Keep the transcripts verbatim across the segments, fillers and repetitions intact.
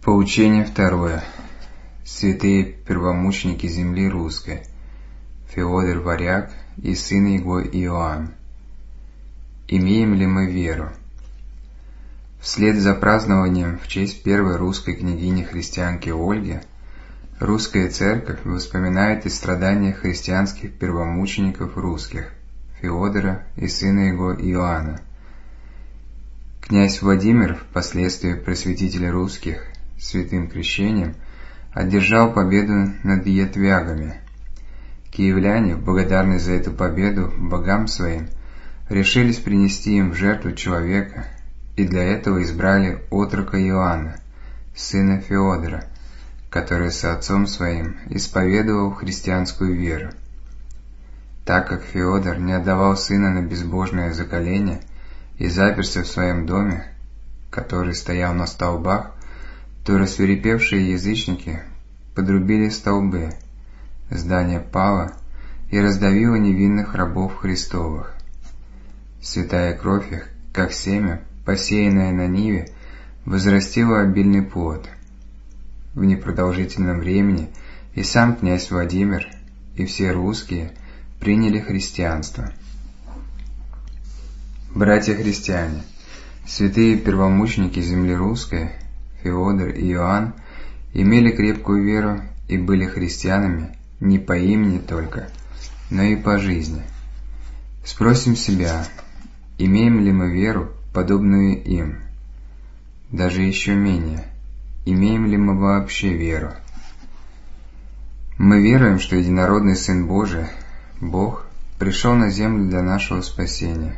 Поучение второе. Святые первомученики земли русской, Феодор Варяг и сын его Иоанн. Имеем ли мы веру? Вслед за празднованием в честь первой русской княгини-христианки Ольги, русская церковь вспоминает и страдания христианских первомучеников русских, Феодора и сына его Иоанна. Князь Владимир, впоследствии просветитель русских, святым крещением, одержал победу над ятвягами. Киевляне, в благодарность за эту победу богам своим, решились принести им в жертву человека, и для этого избрали отрока Иоанна, сына Феодора, который со отцом своим исповедовал христианскую веру. Так как Феодор не отдавал сына на безбожное заколение и заперся в своем доме, который стоял на столбах, то рассвирепевшие язычники подрубили столбы, здание пало и раздавило невинных рабов Христовых. Святая кровь их, как семя, посеянное на ниве, возрастила обильный плод. В непродолжительном времени и сам князь Владимир, и все русские приняли христианство. Братья-христиане, святые первомученики земли русской, Феодор и Иоанн, имели крепкую веру и были христианами не по имени только, но и по жизни. Спросим себя, имеем ли мы веру, подобную им? Даже еще менее, имеем ли мы вообще веру? Мы веруем, что единородный Сын Божий, Бог, пришел на землю для нашего спасения.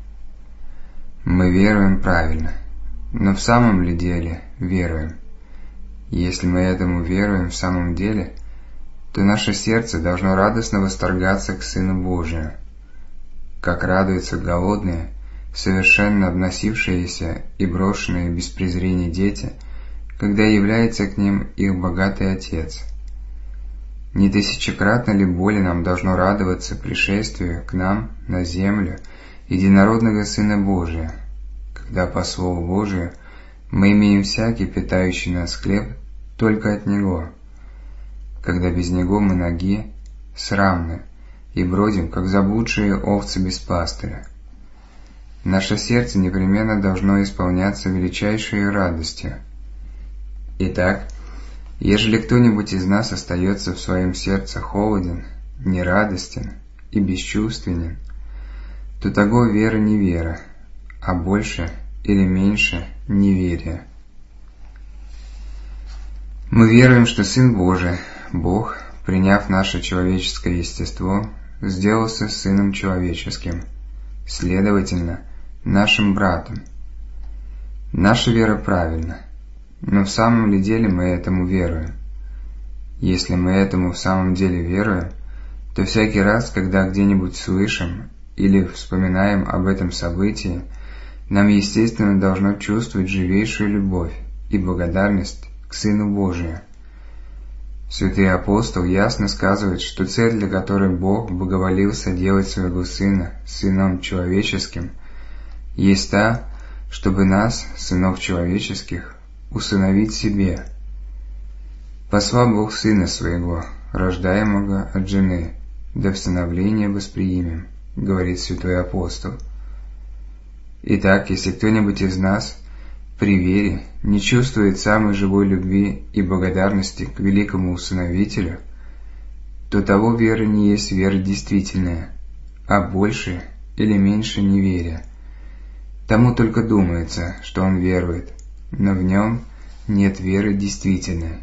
Мы веруем правильно, но в самом ли деле веруем? Если мы этому веруем в самом деле, то наше сердце должно радостно восторгаться к Сыну Божию, как радуются голодные, совершенно обносившиеся и брошенные без презрения дети, когда является к ним их богатый Отец. Не тысячекратно ли более нам должно радоваться пришествию к нам на землю единородного Сына Божия, когда по Слову Божию мы имеем всякий питающий нас хлеб только от Него, когда без Него мы ноги, срамны, и бродим, как заблудшие овцы без пастыря. Наше сердце непременно должно исполняться величайшей радостью. Итак, ежели кто-нибудь из нас остается в своем сердце холоден, нерадостен и бесчувственен, то того вера не вера, а больше или меньше неверие. Мы веруем, что Сын Божий, Бог, приняв наше человеческое естество, сделался Сыном человеческим, следовательно, нашим братом. Наша вера правильна, но в самом ли деле мы этому веруем? Если мы этому в самом деле веруем, то всякий раз, когда где-нибудь слышим или вспоминаем об этом событии, нам, естественно, должно чувствовать живейшую любовь и благодарность к Сыну Божию. Святый апостол ясно сказывает, что цель, для которой Бог благоволился делать своего Сына Сыном Человеческим, есть та, чтобы нас, сынов человеческих, усыновить себе. Послал Бог Сына Своего, рождаемого от жены, до всыновления восприимем, говорит святой апостол. Итак, если кто-нибудь из нас при вере не чувствует самой живой любви и благодарности к великому усыновителю, то того вера не есть вера действительная, а больше или меньше неверия. Тому только думается, что он верует, но в нем нет веры действительной.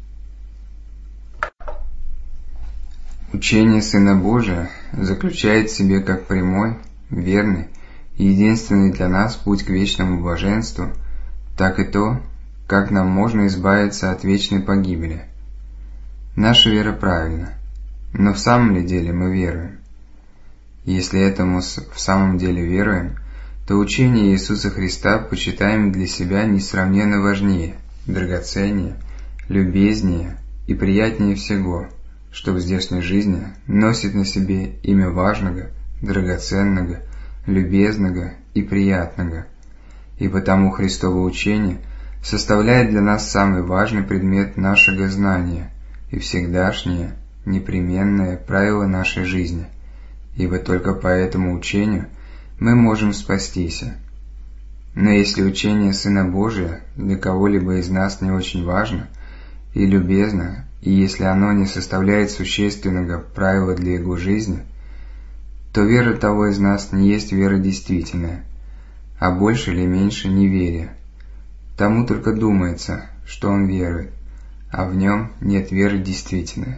Учение Сына Божия заключает в себе как прямой, верный и единственный для нас путь к вечному блаженству, так и то, как нам можно избавиться от вечной погибели. Наша вера правильна, но в самом ли деле мы веруем? Если этому в самом деле веруем, то учение Иисуса Христа почитаем для себя несравненно важнее, драгоценнее, любезнее и приятнее всего, что в здешней жизни носит на себе имя важного, драгоценного, любезного и приятного, и потому Христово учение составляет для нас самый важный предмет нашего знания и всегдашнее, непременное правило нашей жизни, ибо только по этому учению мы можем спастись. Но если учение Сына Божия для кого-либо из нас не очень важно и любезно, и если оно не составляет существенного правила для его жизни, то вера того из нас не есть вера действительная, а больше или меньше неверие. Тому только думается, что он верует, а в нем нет веры действительной.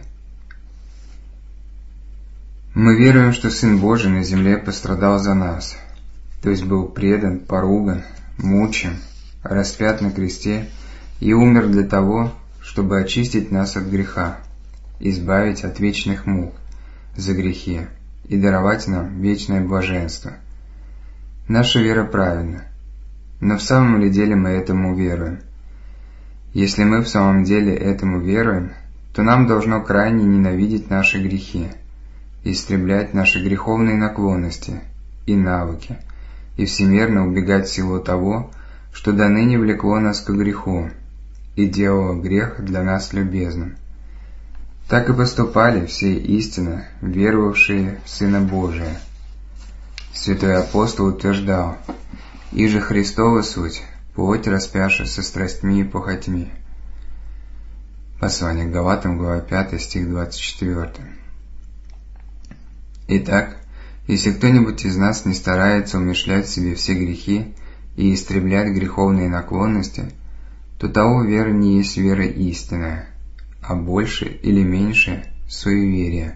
Мы веруем, что Сын Божий на земле пострадал за нас, то есть был предан, поруган, мучен, распят на кресте и умер для того, чтобы очистить нас от греха, избавить от вечных мук за грехи и даровать нам вечное блаженство. Наша вера правильна, но в самом ли деле мы этому веруем? Если мы в самом деле этому веруем, то нам должно крайне ненавидеть наши грехи, истреблять наши греховные наклонности и навыки, и всемерно убегать всего того, что до ныне влекло нас к греху и делало грех для нас любезным. Так и поступали все истинно веровавшие в Сына Божия. Святой апостол утверждал: «Иже Христова суть, плоть распяша со страстьми и похотьми». Послание к Галатам, глава пятая, стих двадцать четвёртый. Итак, если кто-нибудь из нас не старается умерщвлять в себе все грехи и истреблять греховные наклонности, то того вера не есть вера истинная, а больше или меньше суеверие.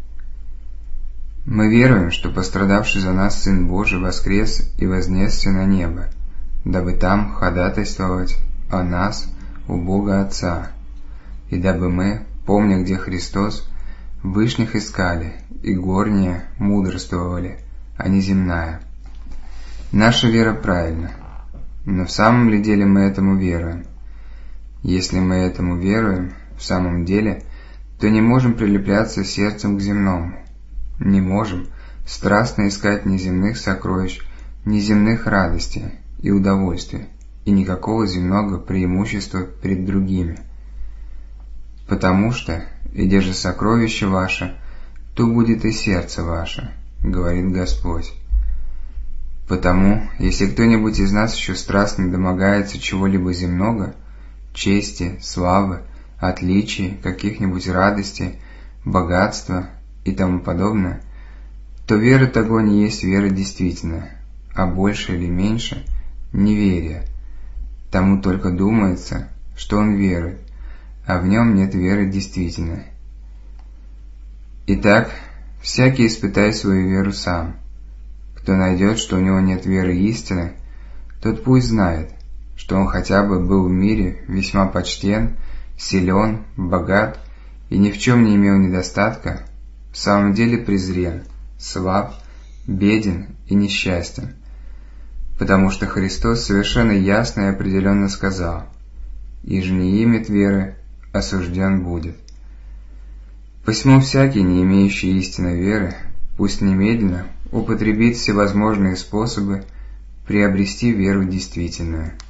Мы веруем, что пострадавший за нас Сын Божий воскрес и вознесся на небо, дабы там ходатайствовать о нас у Бога Отца, и дабы мы, помня, где Христос, вышних искали и горние мудрствовали, а не земная. Наша вера правильна, но в самом ли деле мы этому веруем? Если мы этому веруем в самом деле, то не можем прилепляться сердцем к земному, не можем страстно искать неземных сокровищ, неземных радостей и удовольствий, и никакого земного преимущества перед другими. Потому что, где же сокровище ваше, то будет и сердце ваше, говорит Господь. Потому, если кто-нибудь из нас еще страстно домогается чего-либо земного, чести, славы, отличий, каких-нибудь радостей, богатства и тому подобное, то вера того не есть вера действительная, а больше или меньше неверие. Тому только думается, что он верует, а в нем нет веры действительной. Итак, всякий испытай свою веру сам. Кто найдет, что у него нет веры истины, тот пусть знает, что он хотя бы был в мире весьма почтен, силен, богат и ни в чем не имел недостатка, в самом деле презрен, слаб, беден и несчастен, потому что Христос совершенно ясно и определенно сказал: «Иже не имет веры, осужден будет». Посему всякий, не имеющий истинной веры, пусть немедленно употребит всевозможные способы приобрести веру действительную.